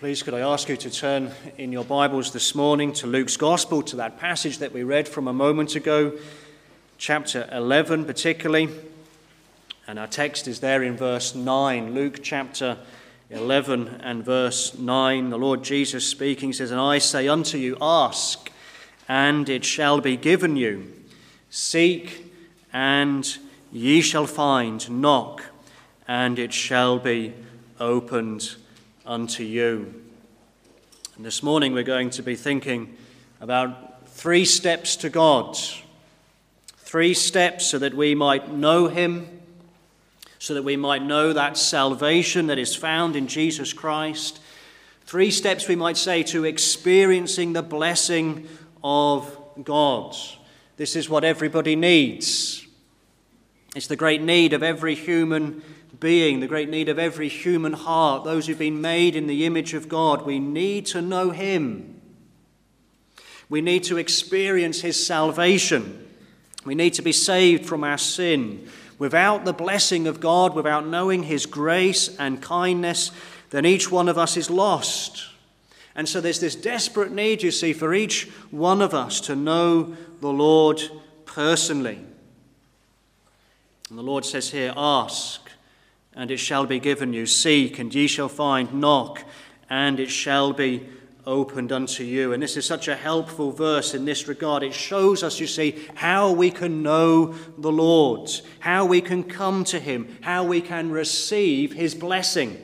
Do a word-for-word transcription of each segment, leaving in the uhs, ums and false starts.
Please could I ask you to turn in your Bibles this morning to Luke's Gospel, to that passage that we read from a moment ago, chapter eleven particularly. And our text is there in verse nine, Luke chapter eleven and verse nine. The Lord Jesus speaking says, "And I say unto you, ask, and it shall be given you. Seek, and ye shall find. Knock, and it shall be opened unto you." And this morning we're going to be thinking about three steps to God. Three steps so that we might know him, so that we might know that salvation that is found in Jesus Christ. Three steps, we might say, to experiencing the blessing of God. This is what everybody needs. It's the great need of every human being, the great need of every human heart, those who've been made in the image of God. We need to know him. We need to experience his salvation. We need to be saved from our sin. Without the blessing of God, without knowing his grace and kindness, then each one of us is lost. And so there's this desperate need, you see, for each one of us to know the Lord personally. And the Lord says here, ask, and it shall be given you. Seek, and ye shall find. Knock, and it shall be opened unto you. And this is such a helpful verse in this regard. It shows us, you see, how we can know the Lord, how we can come to him, how we can receive his blessing.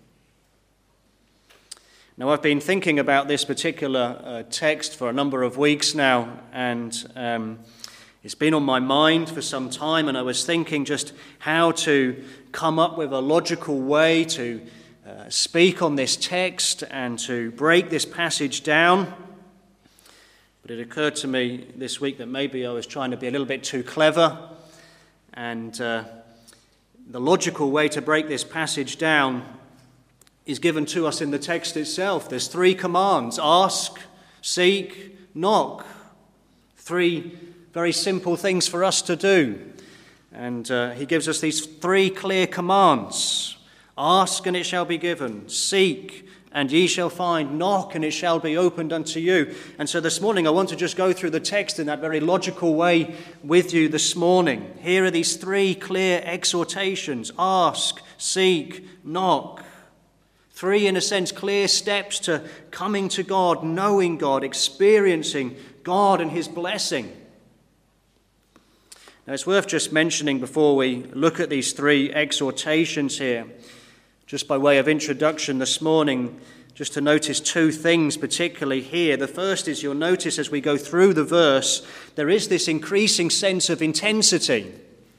Now, I've been thinking about this particular uh, text for a number of weeks now, and um, it's been on my mind for some time, and I was thinking just how to come up with a logical way to uh, speak on this text and to break this passage down. But it occurred to me this week that maybe I was trying to be a little bit too clever, and uh, the logical way to break this passage down is given to us in the text itself. There's three commands: ask, seek, knock. Three very simple things for us to do. And uh, he gives us these three clear commands. Ask, and it shall be given. Seek, and ye shall find. Knock, and it shall be opened unto you. And so this morning I want to just go through the text in that very logical way with you this morning. Here are these three clear exhortations: ask, seek, knock. Three, in a sense, clear steps to coming to God, knowing God, experiencing God and his blessing. Now, it's worth just mentioning before we look at these three exhortations here, just by way of introduction this morning, just to notice two things particularly here. The first is, you'll notice as we go through the verse, there is this increasing sense of intensity.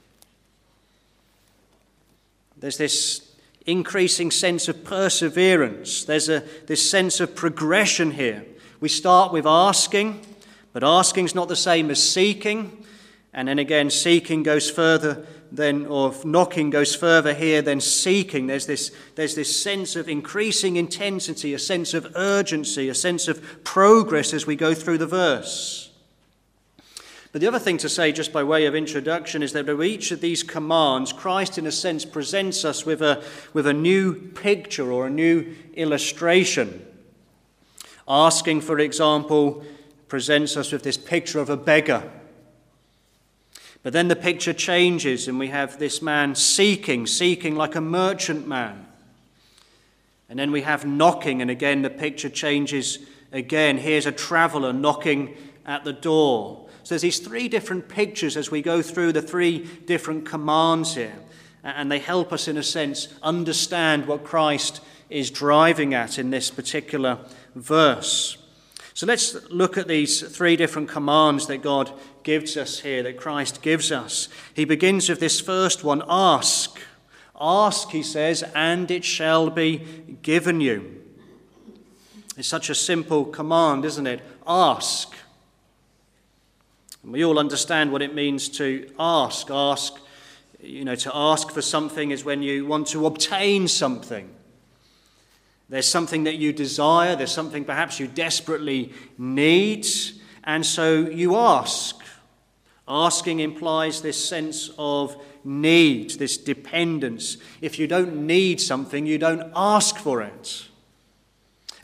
There's this increasing sense of perseverance. There's a this sense of progression here. We start with asking, but asking's not the same as seeking. And then again, seeking goes further than, or knocking goes further here than seeking. There's this, there's this sense of increasing intensity, a sense of urgency, a sense of progress as we go through the verse. But the other thing to say, just by way of introduction, is that with each of these commands, Christ, in a sense, presents us with a, with a new picture or a new illustration. Asking, for example, presents us with this picture of a beggar. But then the picture changes, and we have this man seeking, seeking like a merchant man. And then we have knocking, and again the picture changes again. Here's a traveller knocking at the door. So there's these three different pictures as we go through the three different commands here. And they help us, in a sense, understand what Christ is driving at in this particular verse. So let's look at these three different commands that God gives us here, that Christ gives us. He begins with this first one: ask. Ask, he says, and it shall be given you. It's such a simple command, isn't it? Ask. And we all understand what it means to ask. Ask, you know, to ask for something is when you want to obtain something. There's something that you desire, there's something perhaps you desperately need, and so you ask. Asking implies this sense of need, this dependence. If you don't need something, you don't ask for it.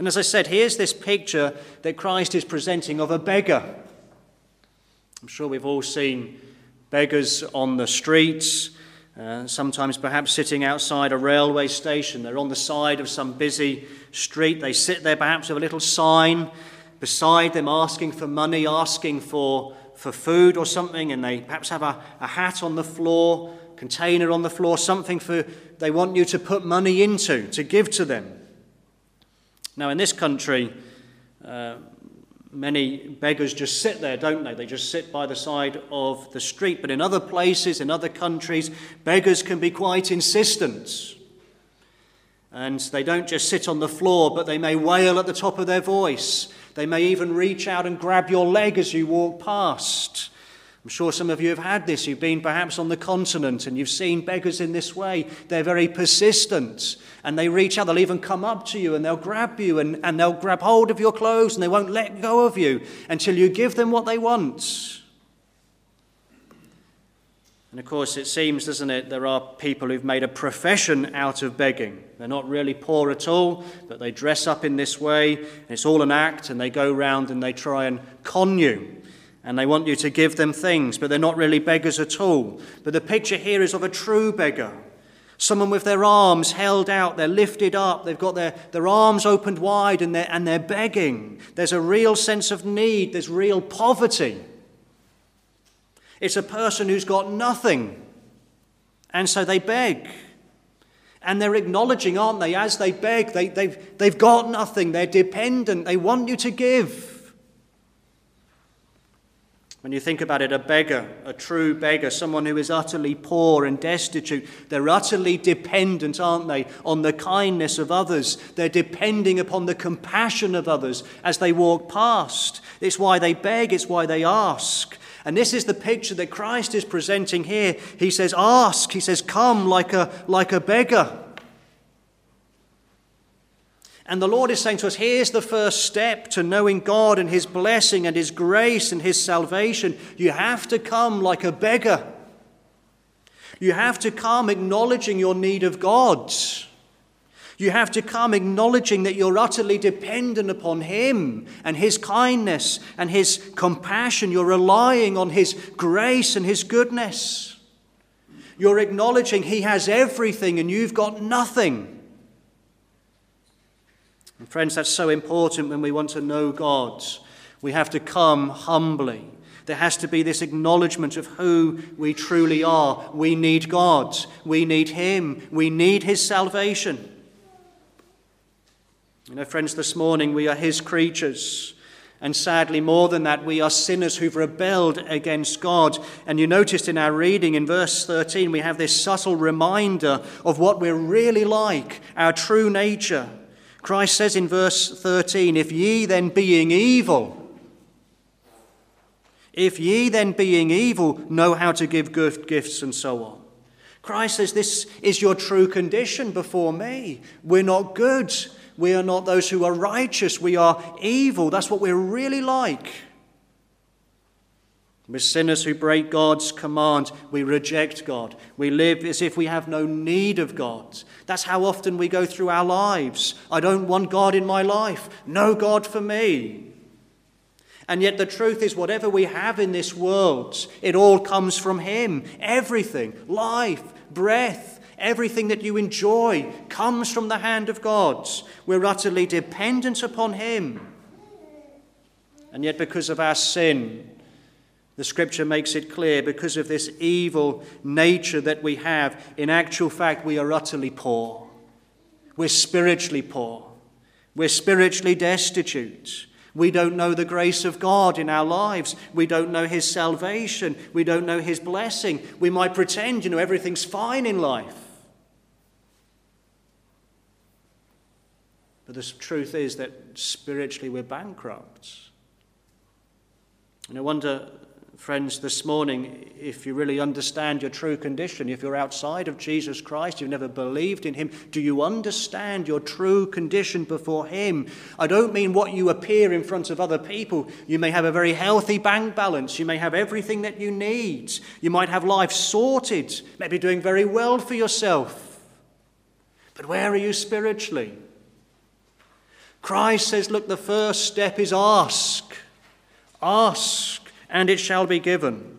And as I said, here's this picture that Christ is presenting of a beggar. I'm sure we've all seen beggars on the streets, uh, sometimes perhaps sitting outside a railway station. They're on the side of some busy street. They sit there perhaps with a little sign beside them asking for money, asking for, for food or something, and they perhaps have a, a hat on the floor, container on the floor, something for they want you to put money into, to give to them. Now, in this country, uh, many beggars just sit there, don't they? They just sit by the side of the street. But in other places, in other countries, beggars can be quite insistent. And they don't just sit on the floor, but they may wail at the top of their voice. They may even reach out and grab your leg as you walk past. I'm sure some of you have had this. You've been perhaps on the continent and you've seen beggars in this way. They're very persistent and they reach out. They'll even come up to you and they'll grab you and, and they'll grab hold of your clothes and they won't let go of you until you give them what they want. And of course, it seems, doesn't it, there are people who've made a profession out of begging. They're not really poor at all, but they dress up in this way and it's all an act and they go round and they try and con you. And they want you to give them things, but they're not really beggars at all. But the picture here is of a true beggar. Someone with their arms held out, they're lifted up, they've got their, their arms opened wide and they're, and they're begging. There's a real sense of need, there's real poverty. It's a person who's got nothing, and so they beg. And they're acknowledging, aren't they, as they beg, they, they've, they've got nothing, they're dependent, they want you to give. When you think about it, a beggar, a true beggar, someone who is utterly poor and destitute, they're utterly dependent, aren't they, on the kindness of others. They're depending upon the compassion of others as they walk past. It's why they beg, it's why they ask. And this is the picture that Christ is presenting here. He says, ask. He says, come like a, like a beggar. And the Lord is saying to us, here's the first step to knowing God and his blessing and his grace and his salvation. You have to come like a beggar. You have to come acknowledging your need of God. You have to come acknowledging that you're utterly dependent upon him and his kindness and his compassion. You're relying on his grace and his goodness. You're acknowledging he has everything and you've got nothing. And friends, that's so important when we want to know God. We have to come humbly. There has to be this acknowledgement of who we truly are. We need God. We need him. We need his salvation. You know, friends, this morning we are his creatures. And sadly, more than that, we are sinners who've rebelled against God. And you noticed in our reading in verse thirteen, we have this subtle reminder of what we're really like, our true nature. Christ says in verse thirteen, if ye then being evil, if ye then being evil know how to give good gifts and so on. Christ says this is your true condition before me. We're not good. We are not those who are righteous. We are evil. That's what we're really like. We're sinners who break God's command. We reject God. We live as if we have no need of God. That's how often we go through our lives. I don't want God in my life. No God for me. And yet the truth is, whatever we have in this world, it all comes from him. Everything, life, breath, everything that you enjoy comes from the hand of God. We're utterly dependent upon him. And yet because of our sin, the scripture makes it clear, because of this evil nature that we have, in actual fact, we are utterly poor. We're spiritually poor. We're spiritually destitute. We don't know the grace of God in our lives. We don't know his salvation. We don't know his blessing. We might pretend, you know, everything's fine in life. But the truth is that spiritually we're bankrupt. And I wonder, friends, this morning, if you really understand your true condition, if you're outside of Jesus Christ, you've never believed in him, do you understand your true condition before him? I don't mean what you appear in front of other people. You may have a very healthy bank balance. You may have everything that you need. You might have life sorted, maybe doing very well for yourself. But where are you spiritually? Christ says, look, the first step is ask. Ask, and it shall be given. And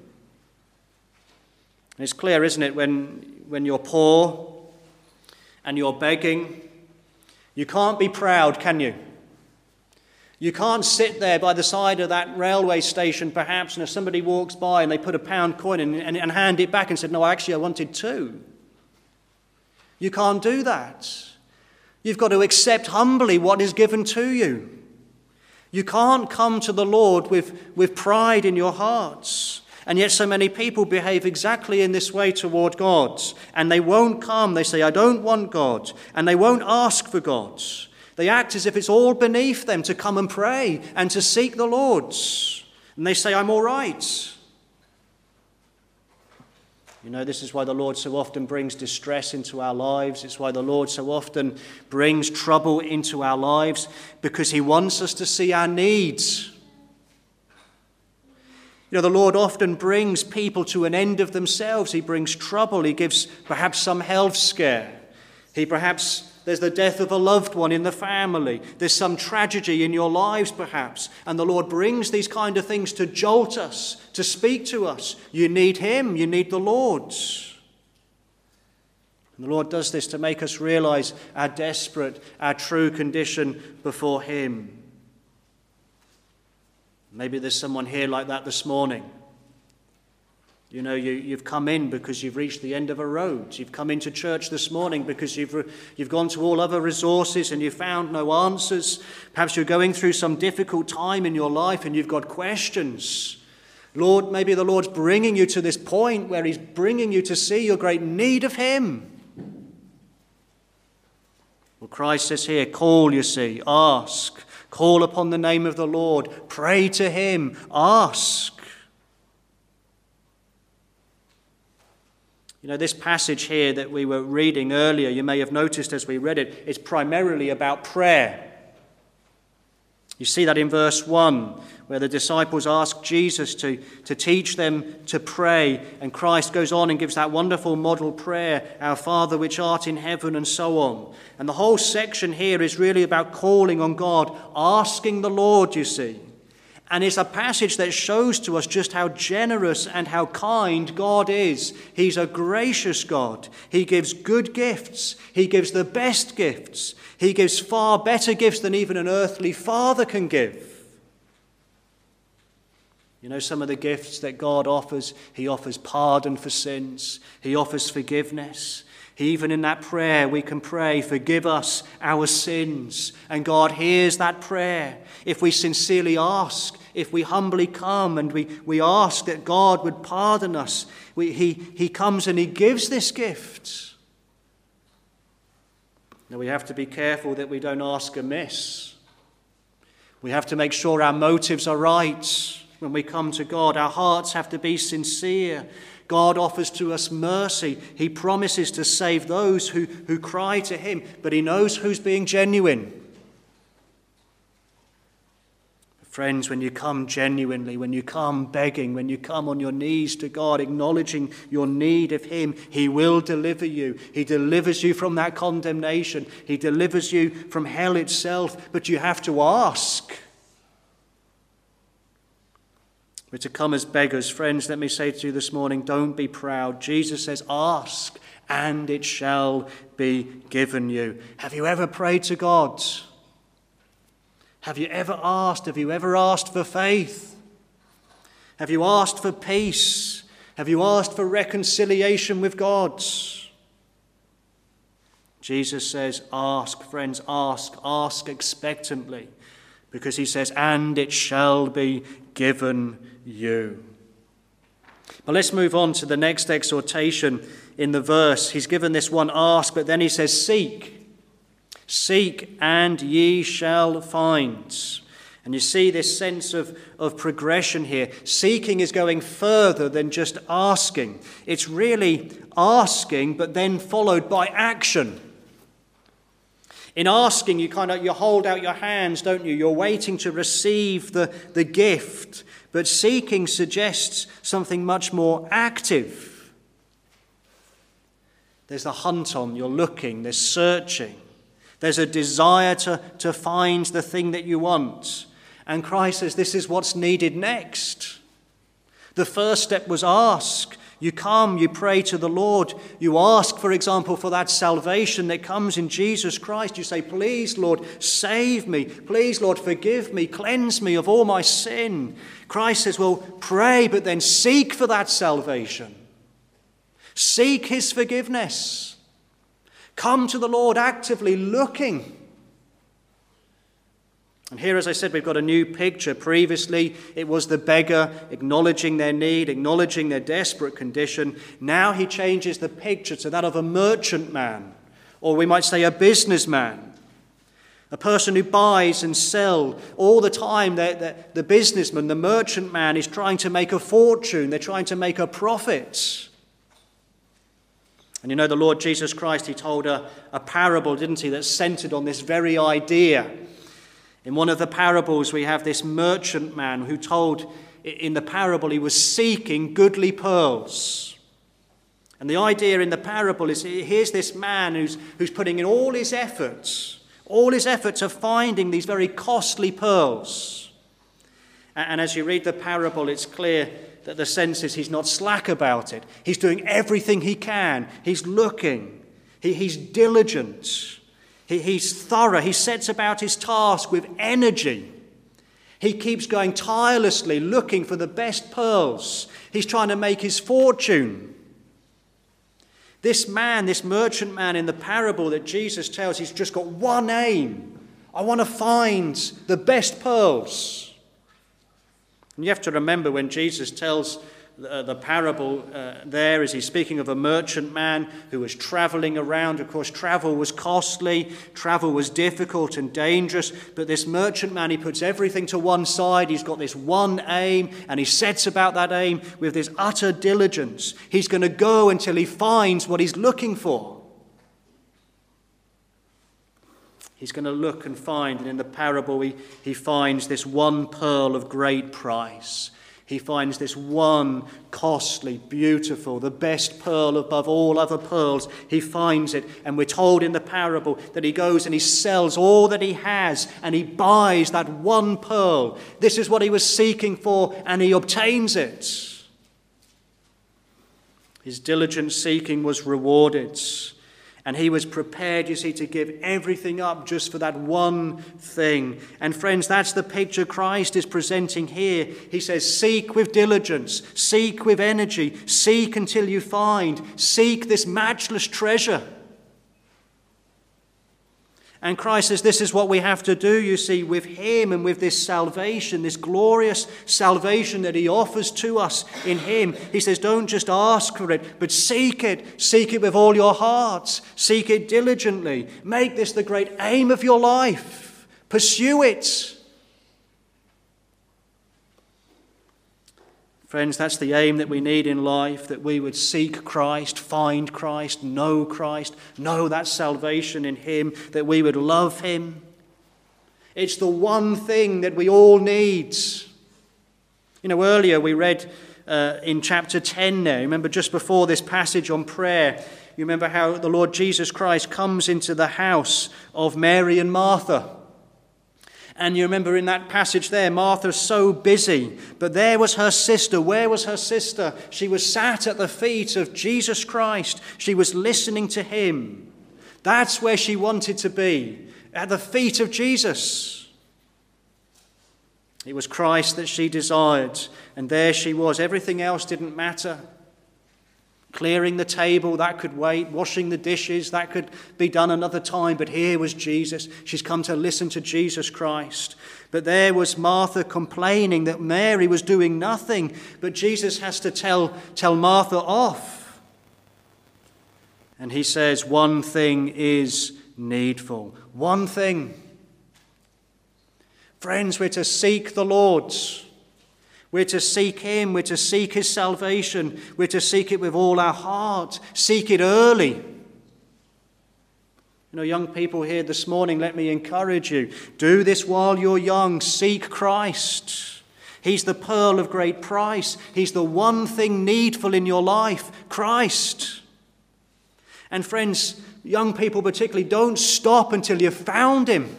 it's clear, isn't it, when, when you're poor and you're begging, you can't be proud, can you? You can't sit there by the side of that railway station, perhaps, and if somebody walks by and they put a pound coin in and, and hand it back and said, no, actually, I wanted two. You can't do that. You've got to accept humbly what is given to you. You can't come to the Lord with, with pride in your hearts. And yet so many people behave exactly in this way toward God. And they won't come. They say, I don't want God. And they won't ask for God. They act as if it's all beneath them to come and pray and to seek the Lord. And they say, I'm all right. You know, this is why the Lord so often brings distress into our lives. It's why the Lord so often brings trouble into our lives, because he wants us to see our needs. You know, the Lord often brings people to an end of themselves. He brings trouble. He gives perhaps some health scare. He perhaps, there's the death of a loved one in the family. There's some tragedy in your lives perhaps. And the Lord brings these kind of things to jolt us, to speak to us. You need him. You need the Lord. And the Lord does this to make us realize our desperate, our true condition before him. Maybe there's someone here like that this morning. You know, you, you've come in because you've reached the end of a road. You've come into church this morning because you've, you've gone to all other resources and you've found no answers. Perhaps you're going through some difficult time in your life and you've got questions. Lord, maybe the Lord's bringing you to this point where he's bringing you to see your great need of him. Well, Christ says here, call, you see, ask. Call upon the name of the Lord. Pray to him. Ask. You know, this passage here that we were reading earlier, you may have noticed as we read it, is primarily about prayer. You see that in verse one, where the disciples ask Jesus to, to teach them to pray, and Christ goes on and gives that wonderful model prayer, Our Father which art in heaven, and so on. And the whole section here is really about calling on God, asking the Lord, you see. And it's a passage that shows to us just how generous and how kind God is. He's a gracious God. He gives good gifts. He gives the best gifts. He gives far better gifts than even an earthly father can give. You know, some of the gifts that God offers, he offers pardon for sins. He offers forgiveness. He, even in that prayer, we can pray, forgive us our sins. And God hears that prayer. If we sincerely ask, if we humbly come and we, we ask that God would pardon us, we, he, he comes and he gives this gift. Now we have to be careful that we don't ask amiss. We have to make sure our motives are right when we come to God. Our hearts have to be sincere. God offers to us mercy. He promises to save those who, who cry to him, but he knows who's being genuine. Friends, when you come genuinely, when you come begging, when you come on your knees to God, acknowledging your need of him, he will deliver you. He delivers you from that condemnation. He delivers you from hell itself, but you have to ask. We're to come as beggars. Friends, let me say to you this morning, don't be proud. Jesus says, ask, and it shall be given you. Have you ever prayed to God? Have you ever asked? Have you ever asked for faith? Have you asked for peace? Have you asked for reconciliation with God? Jesus says, ask, friends, ask, ask expectantly, because he says, and it shall be given you. But let's move on to the next exhortation in the verse. He's given this one ask, but then he says, seek. Seek and ye shall find. And you see this sense of, of progression here. Seeking is going further than just asking. It's really asking, but then followed by action. In asking, you kind of you hold out your hands, don't you? You're waiting to receive the, the gift. But seeking suggests something much more active. There's the hunt on, you're looking, there's searching. There's a desire to, to find the thing that you want. And Christ says this is what's needed next. The first step was ask. You come, you pray to the Lord. You ask, for example, for that salvation that comes in Jesus Christ. You say, please, Lord, save me. Please, Lord, forgive me. Cleanse me of all my sin. Christ says, well, pray, but then seek for that salvation. Seek his forgiveness. Come to the Lord actively looking. And here, as I said, we've got a new picture. Previously, it was the beggar acknowledging their need, acknowledging their desperate condition. Now he changes the picture to that of a merchant man, or we might say a businessman, a person who buys and sells all the time. The, the, the businessman, the merchant man, is trying to make a fortune. They're trying to make a profit. And you know, the Lord Jesus Christ, he told a, a parable, didn't he, that's centered on this very idea. In one of the parables, we have this merchant man who told in the parable he was seeking goodly pearls. And the idea in the parable is here's this man who's, who's putting in all his efforts, all his efforts of finding these very costly pearls. And, and as you read the parable, it's clear that the sense is he's not slack about it. He's doing everything he can. He's looking. He, he's diligent. He, he's thorough. He sets about his task with energy. He keeps going tirelessly looking for the best pearls. He's trying to make his fortune. This man, this merchant man in the parable that Jesus tells, he's just got one aim. I want to find the best pearls. And you have to remember when Jesus tells Uh, the parable uh, there is he's speaking of a merchant man who was traveling around. Of course, travel was costly, travel was difficult and dangerous, but this merchant man, he puts everything to one side. He's got this one aim, and he sets about that aim with this utter diligence. He's going to go until he finds what he's looking for. He's going to look and find, and in the parable he, he finds this one pearl of great price. He finds this one costly, beautiful, the best pearl above all other pearls. He finds it, and we're told in the parable that he goes and he sells all that he has, and he buys that one pearl. This is what he was seeking for, and he obtains it. His diligent seeking was rewarded, and he was prepared, you see, to give everything up just for that one thing. And friends, that's the picture Christ is presenting here. He says, seek with diligence, seek with energy, seek until you find, seek this matchless treasure. And Christ says this is what we have to do, you see, with him and with this salvation, this glorious salvation that he offers to us in him. He says, don't just ask for it, but seek it. Seek it with all your hearts. Seek it diligently. Make this the great aim of your life. Pursue it. Friends, that's the aim that we need in life, that we would seek Christ, find Christ, know Christ, know that salvation in him, that we would love him. It's the one thing that we all need. You know, earlier we read uh, in chapter ten there, remember just before this passage on prayer, you remember how the Lord Jesus Christ comes into the house of Mary and Martha. And you remember in that passage there, Martha's so busy, but there was her sister. Where was her sister? She was sat at the feet of Jesus Christ. She was listening to him. That's where she wanted to be, at the feet of Jesus. It was Christ that she desired, and there she was. Everything else didn't matter. Clearing the table, that could wait. Washing the dishes, that could be done another time. But here was Jesus. She's come to listen to Jesus Christ. But there was Martha complaining that Mary was doing nothing. But Jesus has to tell, tell Martha off. And he says, one thing is needful. One thing. Friends, we're to seek the Lord. We're to seek him. We're to seek his salvation. We're to seek it with all our heart. Seek it early. You know, young people here this morning, let me encourage you. Do this while you're young. Seek Christ. He's the pearl of great price. He's the one thing needful in your life, Christ. And friends, young people particularly, don't stop until you've found him.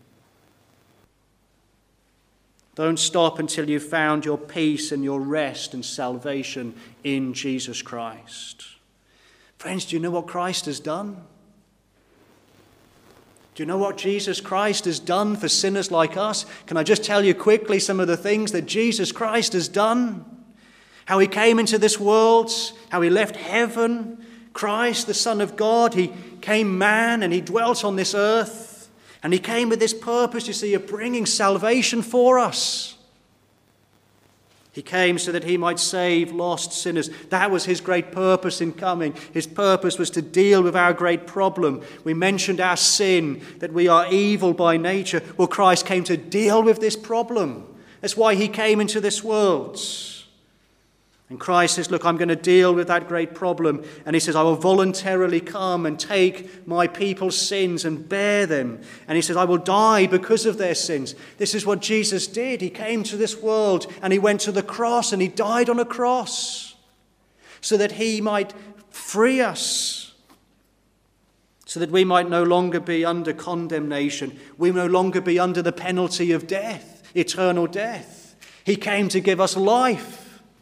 Don't stop until you've found your peace and your rest and salvation in Jesus Christ. Friends, do you know what Christ has done? Do you know what Jesus Christ has done for sinners like us? Can I just tell you quickly some of the things that Jesus Christ has done? How he came into this world, how he left heaven. Christ, the Son of God, he came man and he dwelt on this earth. And he came with this purpose, you see, of bringing salvation for us. He came so that he might save lost sinners. That was his great purpose in coming. His purpose was to deal with our great problem. We mentioned our sin, that we are evil by nature. Well, Christ came to deal with this problem. That's why he came into this world. And Christ says, look, I'm going to deal with that great problem. And he says, I will voluntarily come and take my people's sins and bear them. And he says, I will die because of their sins. This is what Jesus did. He came to this world and he went to the cross and he died on a cross so that he might free us, so that we might no longer be under condemnation. We no longer be under the penalty of death, eternal death. He came to give us life.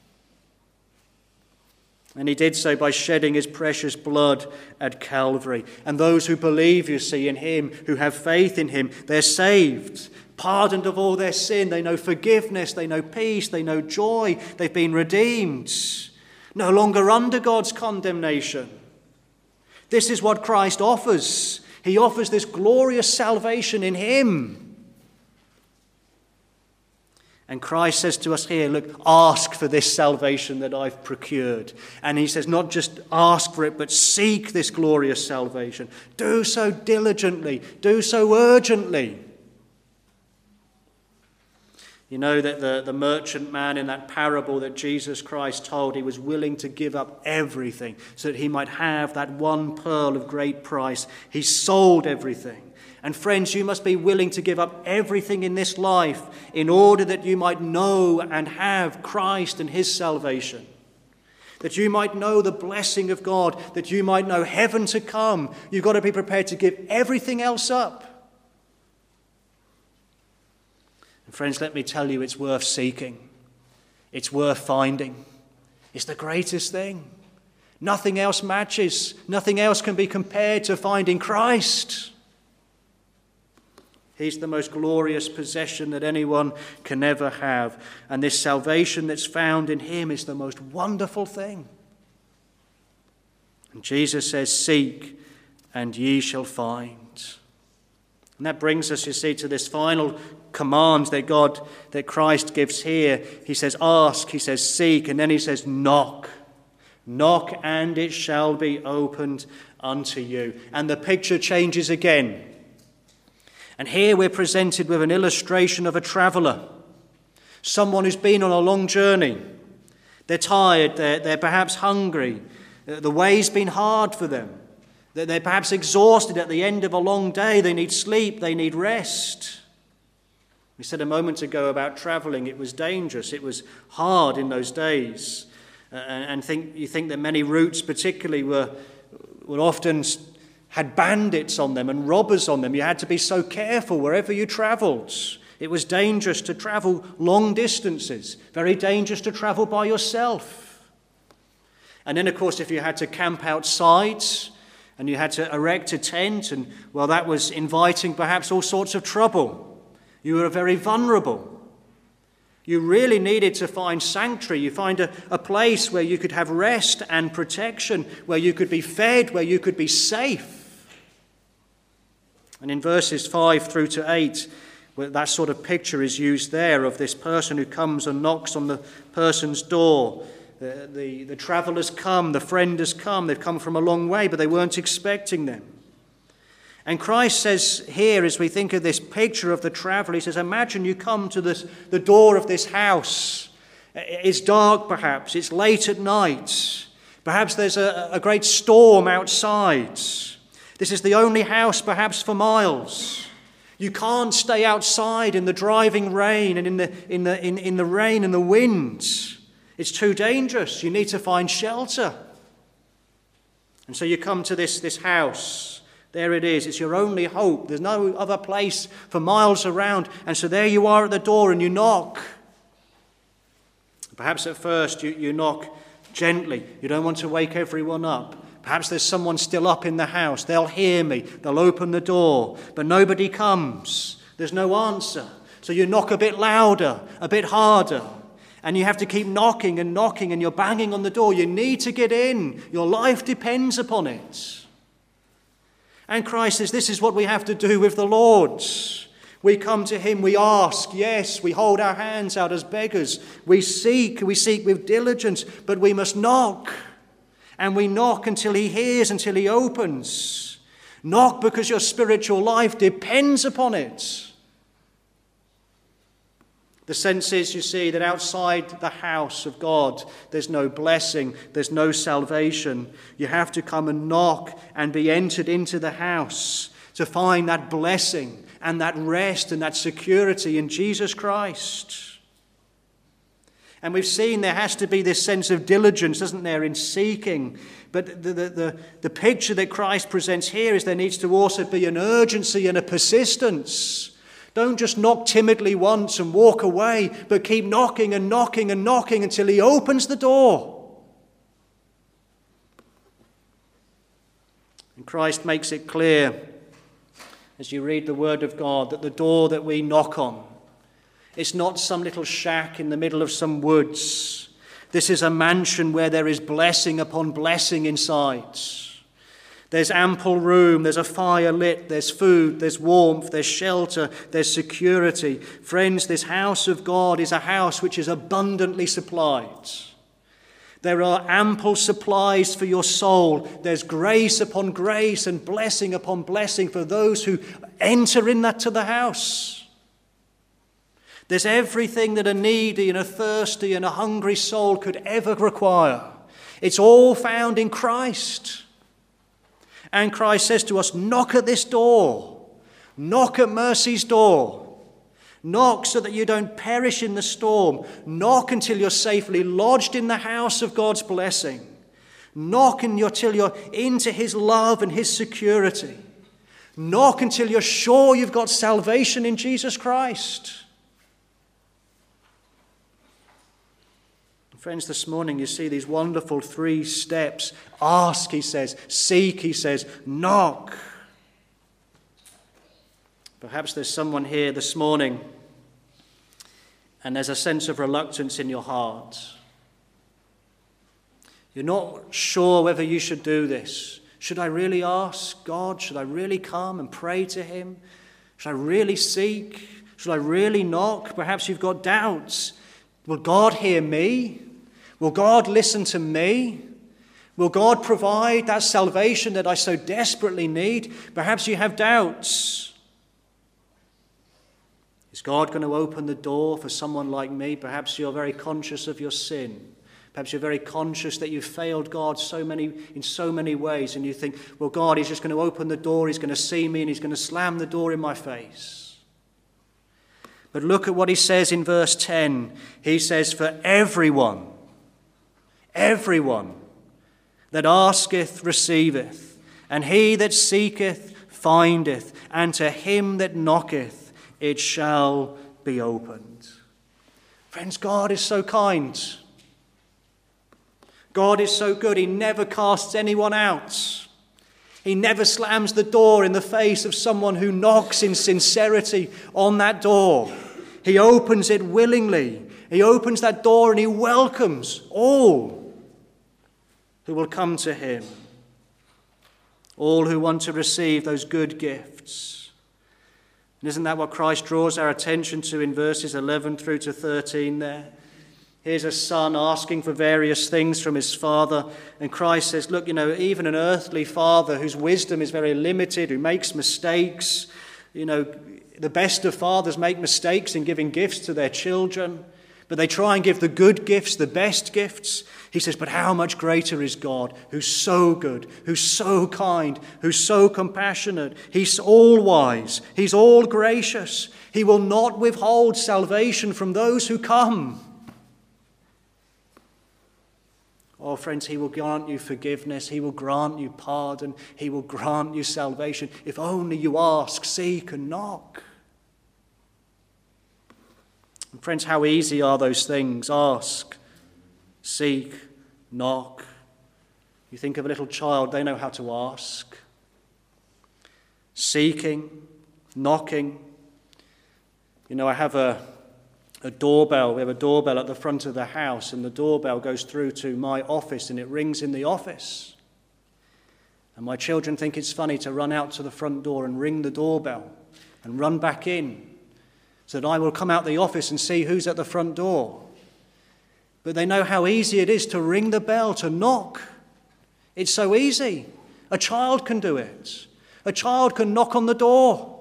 And he did so by shedding his precious blood at Calvary. And those who believe, you see, in him, who have faith in him, they're saved, pardoned of all their sin. They know forgiveness, they know peace, they know joy. They've been redeemed, no longer under God's condemnation. This is what Christ offers. He offers this glorious salvation in him. And Christ says to us here, look, ask for this salvation that I've procured. And he says, not just ask for it, but seek this glorious salvation. Do so diligently. Do so urgently. You know that the, the merchant man in that parable that Jesus Christ told, he was willing to give up everything so that he might have that one pearl of great price. He sold everything. And friends, you must be willing to give up everything in this life in order that you might know and have Christ and his salvation. That you might know the blessing of God, that you might know heaven to come. You've got to be prepared to give everything else up. And friends, let me tell you, it's worth seeking. It's worth finding. It's the greatest thing. Nothing else matches. Nothing else can be compared to finding Christ. He's the most glorious possession that anyone can ever have. And this salvation that's found in him is the most wonderful thing. And Jesus says, seek and ye shall find. And that brings us, you see, to this final command that God, that Christ gives here. He says, ask, he says, seek, and then he says, knock. Knock and it shall be opened unto you. And the picture changes again. And here we're presented with an illustration of a traveller, someone who's been on a long journey. They're tired, they're, they're perhaps hungry, the way's been hard for them, they're perhaps exhausted at the end of a long day, they need sleep, they need rest. We said a moment ago about travelling, it was dangerous, it was hard in those days. Uh, and think, you think that many routes particularly were, were often had bandits on them and robbers on them. You had to be so careful wherever you travelled. It was dangerous to travel long distances, very dangerous to travel by yourself. And then, of course, if you had to camp outside and you had to erect a tent, and, well, that was inviting perhaps all sorts of trouble. You were very vulnerable. You really needed to find sanctuary. You find a, a place where you could have rest and protection, where you could be fed, where you could be safe. And in verses five through to eight, that sort of picture is used there of this person who comes and knocks on the person's door. The, the, the traveller's come, the friend has come. They've come from a long way, but they weren't expecting them. And Christ says here, as we think of this picture of the traveller, he says, imagine you come to this, the door of this house. It's dark perhaps, it's late at night. Perhaps there's a, a great storm outside. This is the only house perhaps for miles. You can't stay outside in the driving rain and in the, in the, in, in the rain and the wind. It's too dangerous. You need to find shelter. And so you come to this, this house. There it is. It's your only hope. There's no other place for miles around. And so there you are at the door and you knock. Perhaps at first you, you knock gently. You don't want to wake everyone up. Perhaps there's someone still up in the house. They'll hear me. They'll open the door. But nobody comes. There's no answer. So you knock a bit louder, a bit harder. And you have to keep knocking and knocking and you're banging on the door. You need to get in. Your life depends upon it. And Christ says this is what we have to do with the Lord. We come to him, we ask, yes, we hold our hands out as beggars. We seek, we seek with diligence, but we must knock. And we knock until he hears, until he opens. Knock because your spiritual life depends upon it. The sense is, you see, that outside the house of God, there's no blessing, there's no salvation. You have to come and knock and be entered into the house to find that blessing and that rest and that security in Jesus Christ. And we've seen there has to be this sense of diligence, doesn't there, in seeking. But the, the, the, the picture that Christ presents here is there needs to also be an urgency and a persistence. Don't just knock timidly once and walk away, but keep knocking and knocking and knocking until he opens the door. And Christ makes it clear, as you read the word of God, that the door that we knock on, it's not some little shack in the middle of some woods. This is a mansion where there is blessing upon blessing inside. There's ample room, there's a fire lit, there's food, there's warmth, there's shelter, there's security. Friends, this house of God is a house which is abundantly supplied. There are ample supplies for your soul. There's grace upon grace and blessing upon blessing for those who enter in that to the house. There's everything that a needy and a thirsty and a hungry soul could ever require. It's all found in Christ. And Christ says to us, knock at this door. Knock at mercy's door. Knock so that you don't perish in the storm. Knock until you're safely lodged in the house of God's blessing. Knock until you're into his love and his security. Knock until you're sure you've got salvation in Jesus Christ. Friends, this morning you see these wonderful three steps. Ask, he says. Seek, he says. Knock. Perhaps there's someone here this morning and there's a sense of reluctance in your heart. You're not sure whether you should do this. Should I really ask God? Should I really come and pray to him? Should I really seek? Should I really knock? Perhaps you've got doubts. Will God hear me? Will God listen to me? Will God provide that salvation that I so desperately need? Perhaps you have doubts. Is God going to open the door for someone like me? Perhaps you're very conscious of your sin. Perhaps you're very conscious that you've failed God so many in so many ways, and you think, well, God, he's just going to open the door, he's going to see me, and he's going to slam the door in my face. But look at what he says in verse ten. He says, for everyone, everyone that asketh receiveth, and he that seeketh findeth, and to him that knocketh it shall be opened. Friends, God is so kind. God is so good. He never casts anyone out. He never slams the door in the face of someone who knocks in sincerity on that door. He opens it willingly. He opens that door and he welcomes all who will come to him. All who want to receive those good gifts. And isn't that what Christ draws our attention to in verses eleven through to thirteen there? Here's a son asking for various things from his father. And Christ says, look, you know, even an earthly father whose wisdom is very limited, who makes mistakes, you know, the best of fathers make mistakes in giving gifts to their children, but they try and give the good gifts, the best gifts. He says, but how much greater is God, who's so good, who's so kind, who's so compassionate. He's all wise. He's all gracious. He will not withhold salvation from those who come. Oh, friends, he will grant you forgiveness. He will grant you pardon. He will grant you salvation. If only you ask, seek, and knock. And friends, how easy are those things? Ask, seek, knock. You think of a little child, they know how to ask. Seeking, knocking. You know, I have a, a doorbell. We have a doorbell at the front of the house, and the doorbell goes through to my office, and it rings in the office. And my children think it's funny to run out to the front door and ring the doorbell and run back in, so that I will come out the office and see who's at the front door. But they know how easy it is to ring the bell, to knock. It's so easy. A child can do it. A child can knock on the door.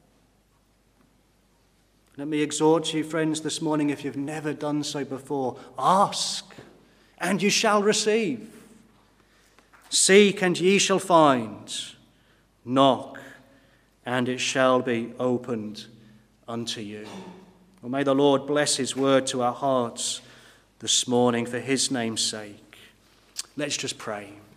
Let me exhort you, friends, this morning, if you've never done so before, ask, and you shall receive. Seek, and ye shall find. Knock, and it shall be opened unto you. Well, may the Lord bless his word to our hearts this morning for his name's sake. Let's just pray.